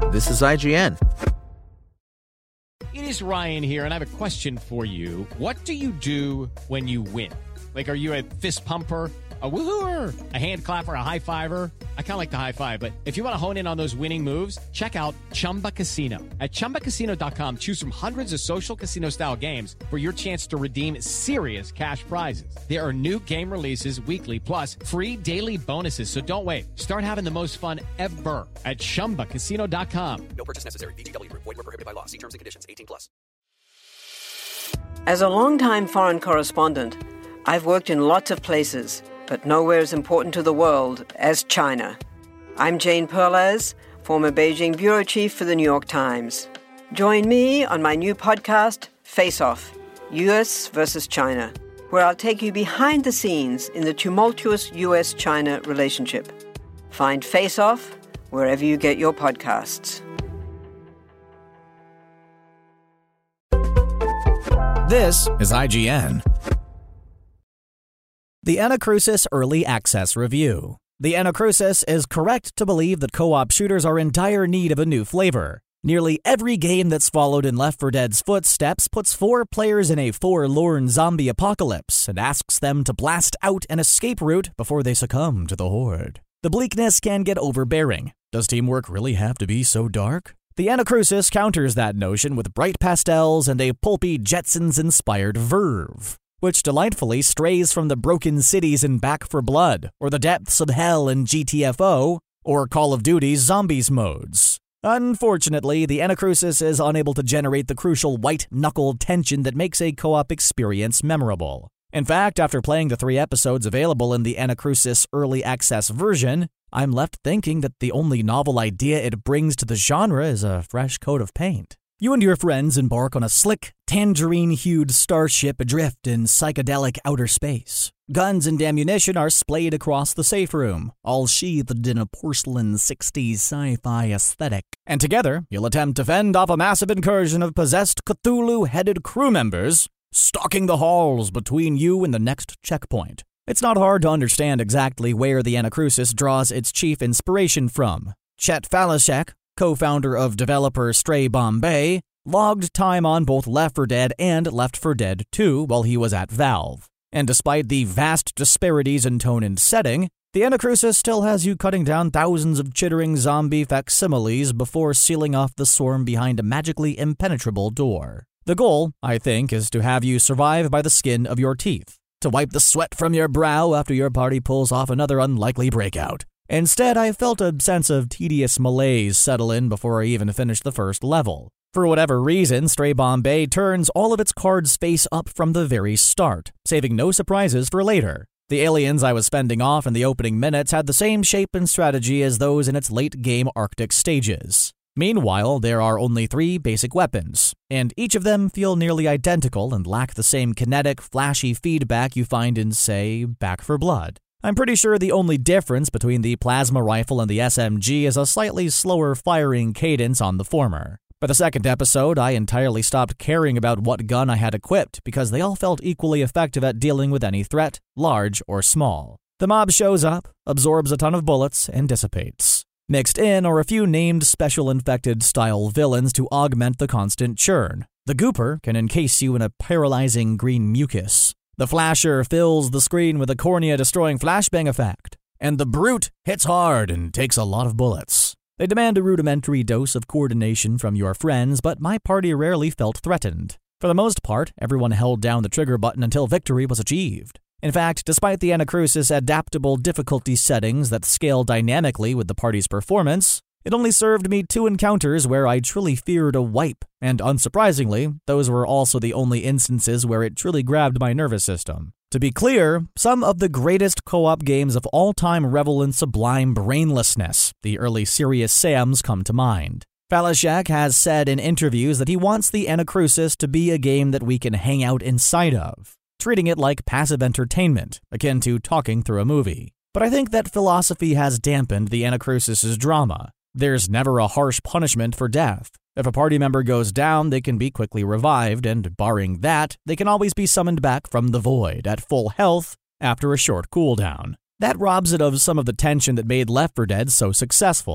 This is IGN. It is Ryan here, and I have a question for you. What do you do when you win? Like, are you a fist pumper, a woo-hooer, a hand clapper, a high-fiver? I kind of like the high-five, but if you want to hone in on those winning moves, check out Chumba Casino. At ChumbaCasino.com, choose from hundreds of social casino-style games for your chance to redeem serious cash prizes. There are new game releases weekly, plus free daily bonuses, so don't wait. Start having the most fun ever at ChumbaCasino.com. No purchase necessary. VGW Group. Void where prohibited by law. See terms and conditions. 18+. As a longtime foreign correspondent, I've worked in lots of places, but nowhere as important to the world as China. I'm Jane Perlez, former Beijing bureau chief for the New York Times. Join me on my new podcast, Face Off, U.S. versus China, where I'll take you behind the scenes in the tumultuous U.S.-China relationship. Find Face Off wherever you get your podcasts. This is IGN. The Anacrusis Early Access Review. The Anacrusis is correct to believe that co-op shooters are in dire need of a new flavor. Nearly every game that's followed in Left 4 Dead's footsteps puts 4 players in a forlorn zombie apocalypse and asks them to blast out an escape route before they succumb to the horde. The bleakness can get overbearing. Does teamwork really have to be so dark? The Anacrusis counters that notion with bright pastels and a pulpy Jetsons-inspired verve, which delightfully strays from the broken cities in Back 4 Blood, or the depths of hell in GTFO, or Call of Duty's Zombies modes. Unfortunately, the Anacrusis is unable to generate the crucial white-knuckle tension that makes a co-op experience memorable. In fact, after playing the 3 episodes available in the Anacrusis Early Access version, I'm left thinking that the only novel idea it brings to the genre is a fresh coat of paint. You and your friends embark on a slick, tangerine-hued starship adrift in psychedelic outer space. Guns and ammunition are splayed across the safe room, all sheathed in a porcelain 60s sci-fi aesthetic. And together, you'll attempt to fend off a massive incursion of possessed Cthulhu-headed crew members, stalking the halls between you and the next checkpoint. It's not hard to understand exactly where the Anacrusis draws its chief inspiration from. Chet Falasek, co-founder of developer Stray Bombay, logged time on both Left 4 Dead and Left 4 Dead 2 while he was at Valve. And despite the vast disparities in tone and setting, the Anacrusis still has you cutting down thousands of chittering zombie facsimiles before sealing off the swarm behind a magically impenetrable door. The goal, I think, is to have you survive by the skin of your teeth, to wipe the sweat from your brow after your party pulls off another unlikely breakout. Instead, I felt a sense of tedious malaise settle in before I even finished the first level. For whatever reason, Stray Bombay turns all of its cards face up from the very start, saving no surprises for later. The aliens I was fending off in the opening minutes had the same shape and strategy as those in its late-game Arctic stages. Meanwhile, there are only 3 basic weapons, and each of them feel nearly identical and lack the same kinetic, flashy feedback you find in, say, Back 4 Blood. I'm pretty sure the only difference between the plasma rifle and the SMG is a slightly slower firing cadence on the former. By the second episode, I entirely stopped caring about what gun I had equipped because they all felt equally effective at dealing with any threat, large or small. The mob shows up, absorbs a ton of bullets, and dissipates. Mixed in are a few named special infected-style villains to augment the constant churn. The Gooper can encase you in a paralyzing green mucus. The Flasher fills the screen with a cornea-destroying flashbang effect. And the Brute hits hard and takes a lot of bullets. They demand a rudimentary dose of coordination from your friends, but my party rarely felt threatened. For the most part, everyone held down the trigger button until victory was achieved. In fact, despite the Anacrusis' adaptable difficulty settings that scale dynamically with the party's performance, it only served me 2 encounters where I truly feared a wipe, and unsurprisingly, those were also the only instances where it truly grabbed my nervous system. To be clear, some of the greatest co-op games of all time revel in sublime brainlessness. The early Serious Sams come to mind. Falasek has said in interviews that he wants the Anacrusis to be a game that we can hang out inside of, treating it like passive entertainment, akin to talking through a movie. But I think that philosophy has dampened the Anacrusis' drama. There's never a harsh punishment for death. If a party member goes down, they can be quickly revived, and barring that, they can always be summoned back from the void at full health after a short cooldown. That robs it of some of the tension that made Left 4 Dead so successful.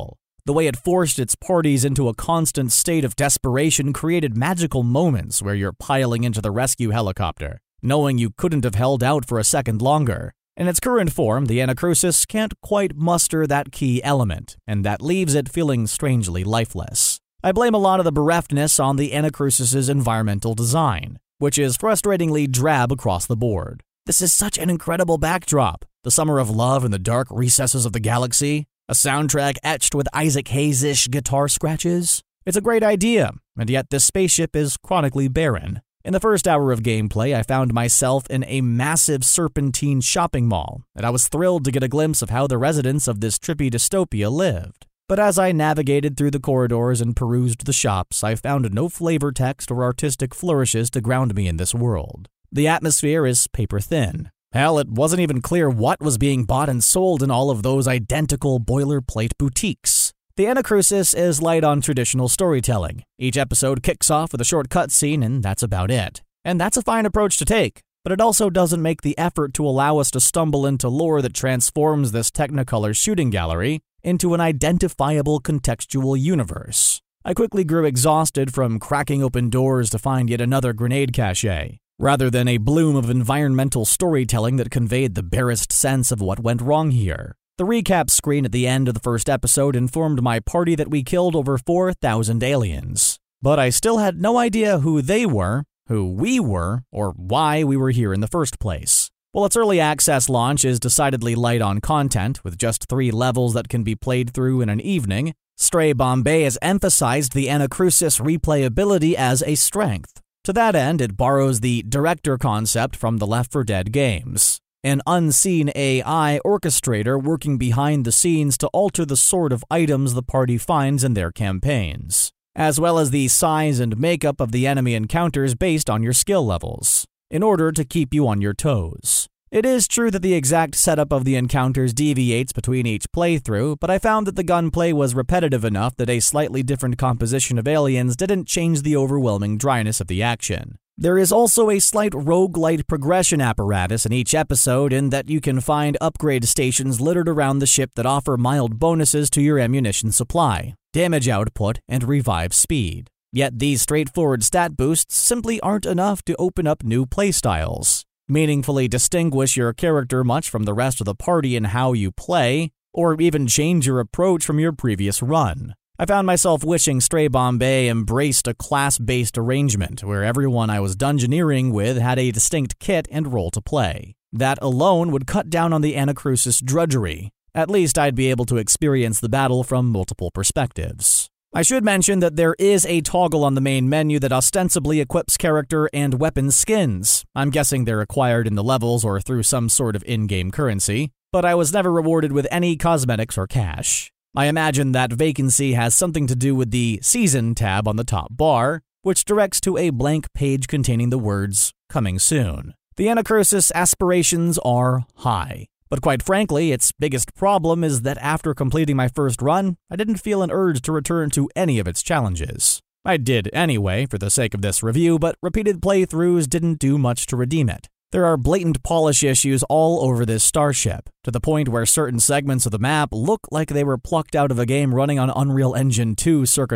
The way it forced its parties into a constant state of desperation created magical moments where you're piling into the rescue helicopter, knowing you couldn't have held out for a second longer. In its current form, the Anacrusis can't quite muster that key element, and that leaves it feeling strangely lifeless. I blame a lot of the bereftness on the Anacrusis' environmental design, which is frustratingly drab across the board. This is such an incredible backdrop. The summer of love in the dark recesses of the galaxy, a soundtrack etched with Isaac Hayes-ish guitar scratches. It's a great idea, and yet this spaceship is chronically barren. In the first hour of gameplay, I found myself in a massive serpentine shopping mall, and I was thrilled to get a glimpse of how the residents of this trippy dystopia lived. But as I navigated through the corridors and perused the shops, I found no flavor text or artistic flourishes to ground me in this world. The atmosphere is paper thin. Hell, it wasn't even clear what was being bought and sold in all of those identical boilerplate boutiques. The Anacrusis is light on traditional storytelling. Each episode kicks off with a short cutscene, and that's about it. And that's a fine approach to take, but it also doesn't make the effort to allow us to stumble into lore that transforms this Technicolor shooting gallery into an identifiable contextual universe. I quickly grew exhausted from cracking open doors to find yet another grenade cache, rather than a bloom of environmental storytelling that conveyed the barest sense of what went wrong here. The recap screen at the end of the first episode informed my party that we killed over 4,000 aliens. But I still had no idea who they were, who we were, or why we were here in the first place. While its early access launch is decidedly light on content, with just 3 levels that can be played through in an evening, Stray Bombay has emphasized the Anacrusis replayability as a strength. To that end, it borrows the director concept from the Left 4 Dead games. An unseen AI orchestrator working behind the scenes to alter the sort of items the party finds in their campaigns, as well as the size and makeup of the enemy encounters based on your skill levels, in order to keep you on your toes. It is true that the exact setup of the encounters deviates between each playthrough, but I found that the gunplay was repetitive enough that a slightly different composition of aliens didn't change the overwhelming dryness of the action. There is also a slight roguelite progression apparatus in each episode in that you can find upgrade stations littered around the ship that offer mild bonuses to your ammunition supply, damage output, and revive speed. Yet these straightforward stat boosts simply aren't enough to open up new playstyles, meaningfully distinguish your character much from the rest of the party in how you play, or even change your approach from your previous run. I found myself wishing Stray Bombay embraced a class-based arrangement where everyone I was dungeoneering with had a distinct kit and role to play. That alone would cut down on the Anacrusis drudgery. At least I'd be able to experience the battle from multiple perspectives. I should mention that there is a toggle on the main menu that ostensibly equips character and weapon skins. I'm guessing they're acquired in the levels or through some sort of in-game currency, but I was never rewarded with any cosmetics or cash. I imagine that vacancy has something to do with the Season tab on the top bar, which directs to a blank page containing the words, "Coming soon." The Anacrusis aspirations are high, but quite frankly, its biggest problem is that after completing my first run, I didn't feel an urge to return to any of its challenges. I did anyway, for the sake of this review, but repeated playthroughs didn't do much to redeem it. There are blatant polish issues all over this starship, to the point where certain segments of the map look like they were plucked out of a game running on Unreal Engine 2 circa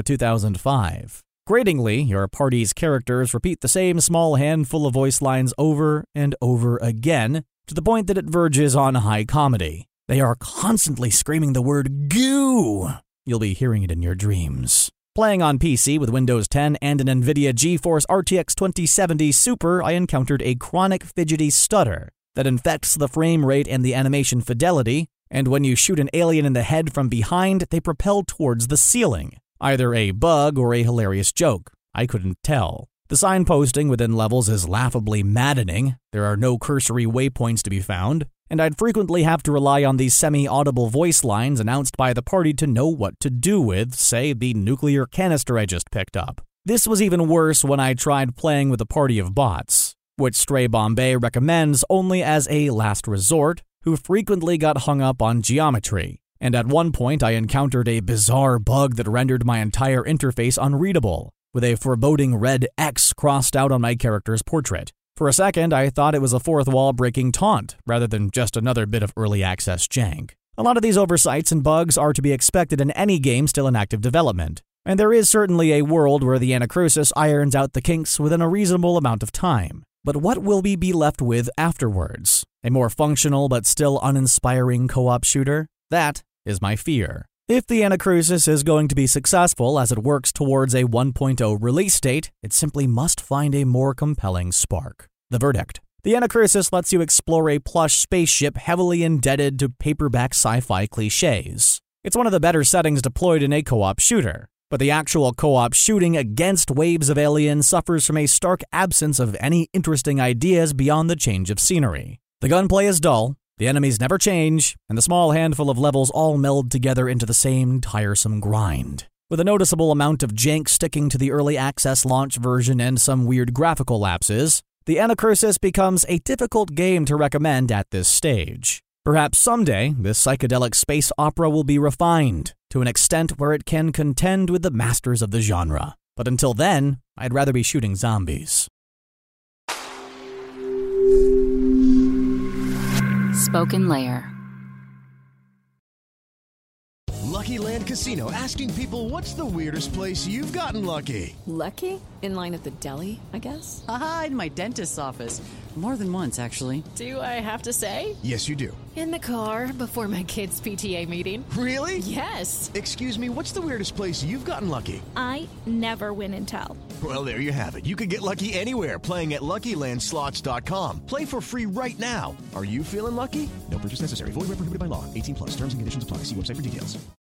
2005. Gratingly, your party's characters repeat the same small handful of voice lines over and over again, to the point that it verges on high comedy. They are constantly screaming the word "goo." You'll be hearing it in your dreams. Playing on PC with Windows 10 and an NVIDIA GeForce RTX 2070 Super, I encountered a chronic fidgety stutter that infects the frame rate and the animation fidelity, and when you shoot an alien in the head from behind, they propel towards the ceiling. Either a bug or a hilarious joke. I couldn't tell. The signposting within levels is laughably maddening. There are no cursory waypoints to be found, and I'd frequently have to rely on these semi-audible voice lines announced by the party to know what to do with, say, the nuclear canister I just picked up. This was even worse when I tried playing with a party of bots, which Stray Bombay recommends only as a last resort, who frequently got hung up on geometry. And at one point I encountered a bizarre bug that rendered my entire interface unreadable, with a foreboding red X crossed out on my character's portrait. For a second, I thought it was a fourth wall breaking taunt, rather than just another bit of early access jank. A lot of these oversights and bugs are to be expected in any game still in active development, and there is certainly a world where the Anacrusis irons out the kinks within a reasonable amount of time. But what will we be left with afterwards? A more functional but still uninspiring co-op shooter? That is my fear. If the Anacrusis is going to be successful as it works towards a 1.0 release date, it simply must find a more compelling spark. The verdict. The Anacrusis lets you explore a plush spaceship heavily indebted to paperback sci-fi cliches. It's one of the better settings deployed in a co-op shooter, but the actual co-op shooting against waves of aliens suffers from a stark absence of any interesting ideas beyond the change of scenery. The gunplay is dull, the enemies never change, and the small handful of levels all meld together into the same tiresome grind. With a noticeable amount of jank sticking to the early access launch version and some weird graphical lapses, the Anacrusis becomes a difficult game to recommend at this stage. Perhaps someday, this psychedelic space opera will be refined to an extent where it can contend with the masters of the genre. But until then, I'd rather be shooting zombies. Spoken Layer. Lucky Land Casino, asking people, what's the weirdest place you've gotten lucky? Lucky? In line at the deli, I guess? Aha, in my dentist's office. More than once, actually. Do I have to say? Yes, you do. In the car before my kids' PTA meeting. Really? Yes. Excuse me, what's the weirdest place you've gotten lucky? I never win and tell. Well, there you have it. You can get lucky anywhere, playing at LuckyLandSlots.com. Play for free right now. Are you feeling lucky? No purchase necessary. Void where prohibited by law. 18+. Terms and conditions apply. See website for details.